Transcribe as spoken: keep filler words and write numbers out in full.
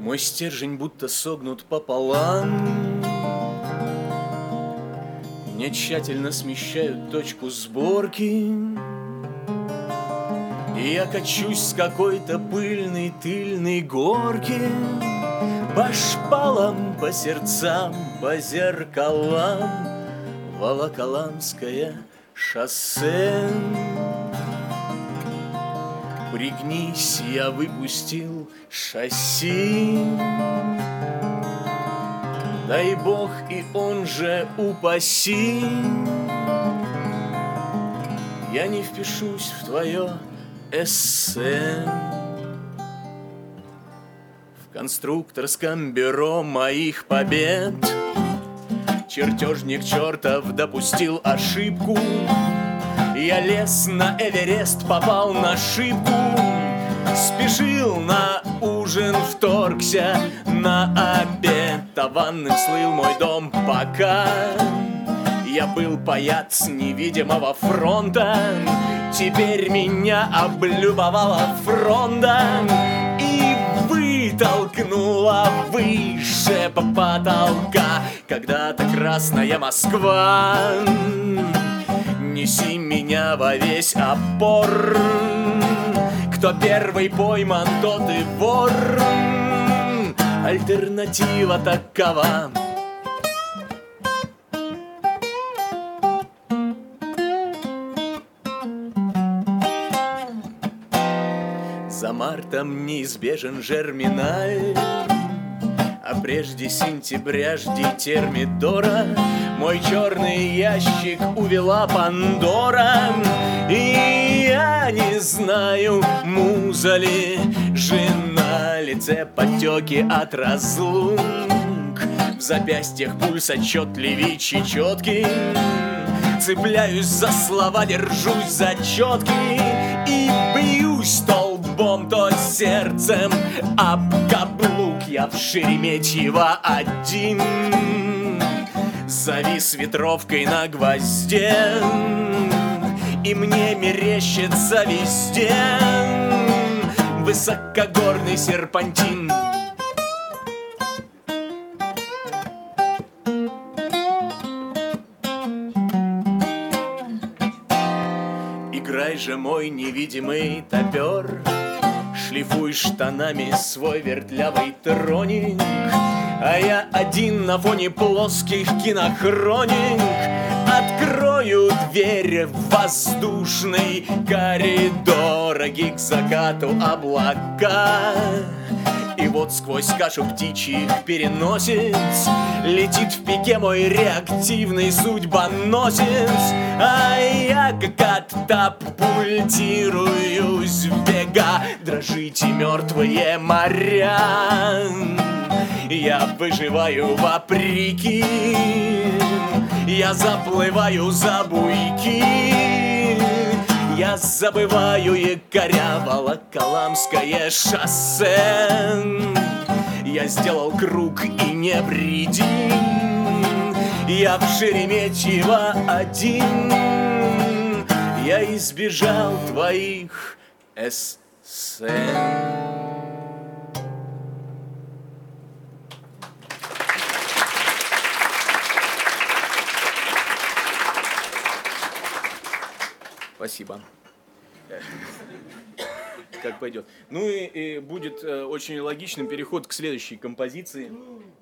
Мой стержень будто согнут пополам. Мне тщательно смещают точку сборки, и я качусь с какой-то пыльной тыльной горки по шпалам, по сердцам, по зеркалам. Волоколамское шоссе. Пригнись, я выпустил шасси. Дай Бог, и он же упаси. Я не впишусь в твое эссе. В конструкторском бюро моих побед чертежник чертов допустил ошибку. Я лез на Эверест, попал на шибку. Спешил на ужин, вторгся на обед. Таванным слыл мой дом, пока я был паяц невидимого фронта. Теперь меня облюбовала фронта и вытолкнула выше потолка. Когда-то красная Москва, неси меня во весь опор. Кто первый пойман, тот и вор. Альтернатива такова. За мартом неизбежен жерминаль, а прежде сентября жди термидора. Мой черный ящик увела Пандора, и я не знаю, муза ли, жена, лице подтеки от разлук. В запястьях пульс отчетливей четкий. Цепляюсь за слова, держусь за четки и бьюсь столбом, то сердцем об каблук. Я в Шереметьево один завис ветровкой на гвозде, и мне мерещится везде высокогорный серпантин. Играй же, мой невидимый топер, шлифуй штанами свой вертлявый троник, а я один на фоне плоских кинохроник открою дверь в воздушный коридор, к закату облака. И вот сквозь кашу птичьих переносиц летит в пике мой реактивный судьбоносец, а я как катапультируюсь в бега. Дрожите мертвые моря, я выживаю вопреки. Я заплываю за буйки, я забываю якоря. Волоколамское шоссе. Я сделал круг и не вредим. Я в Шереметьево один. Я избежал твоих эссе. Спасибо. Как пойдет. Ну и, и будет э, очень логичным переход к следующей композиции.